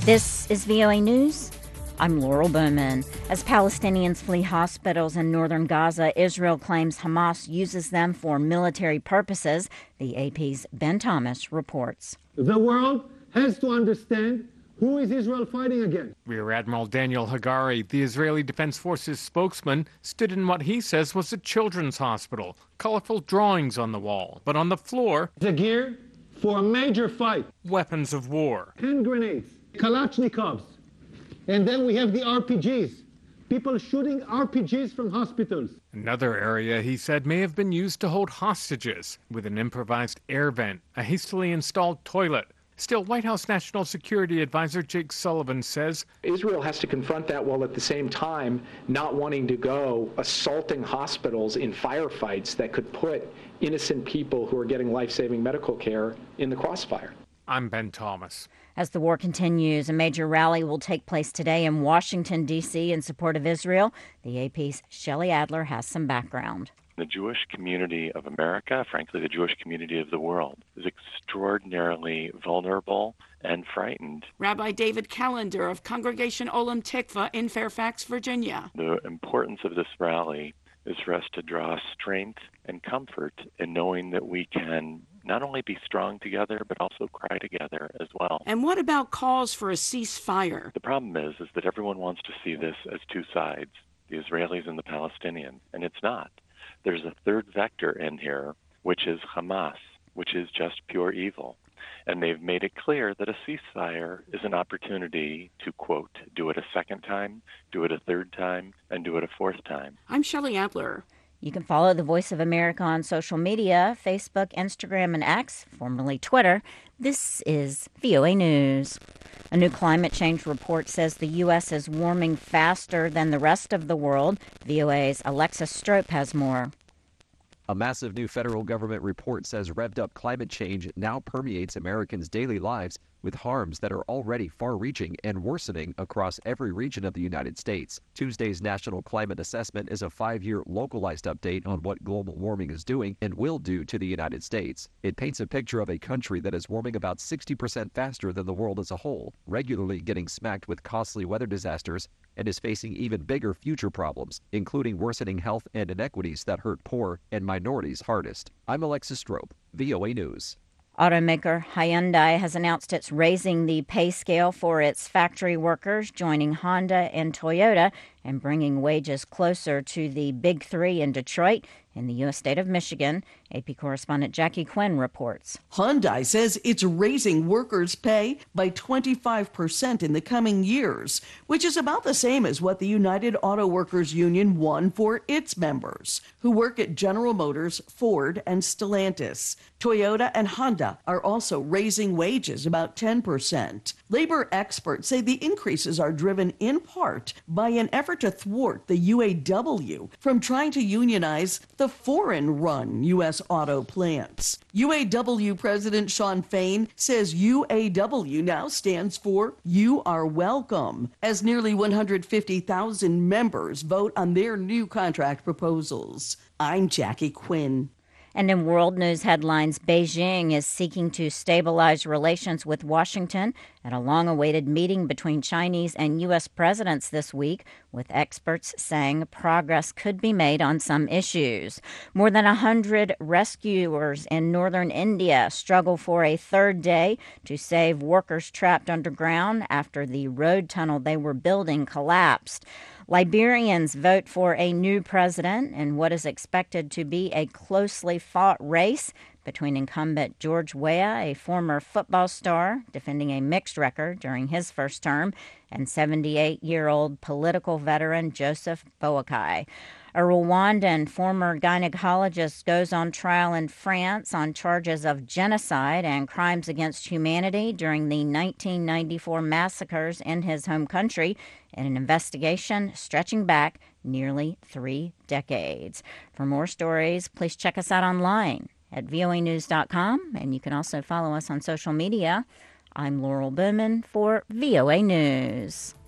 This is VOA News. I'm Laurel Bowman. As Palestinians flee hospitals in northern Gaza, Israel claims Hamas uses them for military purposes. The AP's Ben Thomas reports. The world has to understand who is Israel fighting against. Rear Admiral Daniel Hagari, the Israeli Defense Forces spokesman, stood in what he says was a children's hospital. Colorful drawings on the wall, but on the floor, the gear for a major fight. Weapons of war. Hand grenades, Kalashnikovs, and then we have the RPGs. People shooting RPGs from hospitals. Another area, he said, may have been used to hold hostages, with an improvised air vent, a hastily installed toilet. Still, White House National Security Advisor Jake Sullivan says Israel has to confront that while at the same time not wanting to go assaulting hospitals in firefights that could put innocent people who are getting life-saving medical care in the crossfire. I'm Ben Thomas. As the war continues, a major rally will take place today in Washington, D.C. in support of Israel. The AP's Shelley Adler has some background. The Jewish community of America, frankly, the Jewish community of the world, is extraordinarily vulnerable and frightened. Rabbi David Callender of Congregation Olam Tikva in Fairfax, Virginia. The importance of this rally is for us to draw strength and comfort in knowing that we can not only be strong together, but also cry together as well. And what about calls for a ceasefire? The problem is that everyone wants to see this as two sides, the Israelis and the Palestinians, and it's not. There's a third vector in here, which is Hamas, which is just pure evil. And they've made it clear that a ceasefire is an opportunity to, quote, do it a second time, do it a third time, and do it a fourth time. I'm Shelley Adler. You can follow the Voice of America on social media, Facebook, Instagram, and X, formerly Twitter. This is VOA News. A new climate change report says the U.S. is warming faster than the rest of the world. VOA's Alexis Strope has more. A massive new federal government report says revved-up climate change now permeates Americans' daily lives with harms that are already far-reaching and worsening across every region of the United States. Tuesday's National Climate Assessment is a 5-year localized update on what global warming is doing and will do to the United States. It paints a picture of a country that is warming about 60% faster than the world as a whole, regularly getting smacked with costly weather disasters, and is facing even bigger future problems, including worsening health and inequities that hurt poor and minorities hardest. I'm Alexis Strope, VOA News. Automaker Hyundai has announced it's raising the pay scale for its factory workers, joining Honda and Toyota and bringing wages closer to the big three in Detroit. In the U.S. state of Michigan, AP correspondent Jackie Quinn reports. Hyundai says it's raising workers' pay by 25% in the coming years, which is about the same as what the United Auto Workers Union won for its members, who work at General Motors, Ford, and Stellantis. Toyota and Honda are also raising wages about 10%. Labor experts say the increases are driven in part by an effort to thwart the UAW from trying to unionize the foreign-run U.S. auto plants. UAW President Shawn Fain says UAW now stands for You Are Welcome, as nearly 150,000 members vote on their new contract proposals. I'm Jackie Quinn. And in world news headlines, Beijing is seeking to stabilize relations with Washington at a long-awaited meeting between Chinese and U.S. presidents this week, with experts saying progress could be made on some issues. More than 100 rescuers in northern India struggle for a third day to save workers trapped underground after the road tunnel they were building collapsed. Liberians vote for a new president in what is expected to be a closely fought race between incumbent George Weah, a former football star defending a mixed record during his first term, and 78-year-old political veteran Joseph Boakai. A Rwandan former gynecologist goes on trial in France on charges of genocide and crimes against humanity during the 1994 massacres in his home country, in an investigation stretching back nearly 3 decades. For more stories, please check us out online at voanews.com, and you can also follow us on social media. I'm Laurel Bowman for VOA News.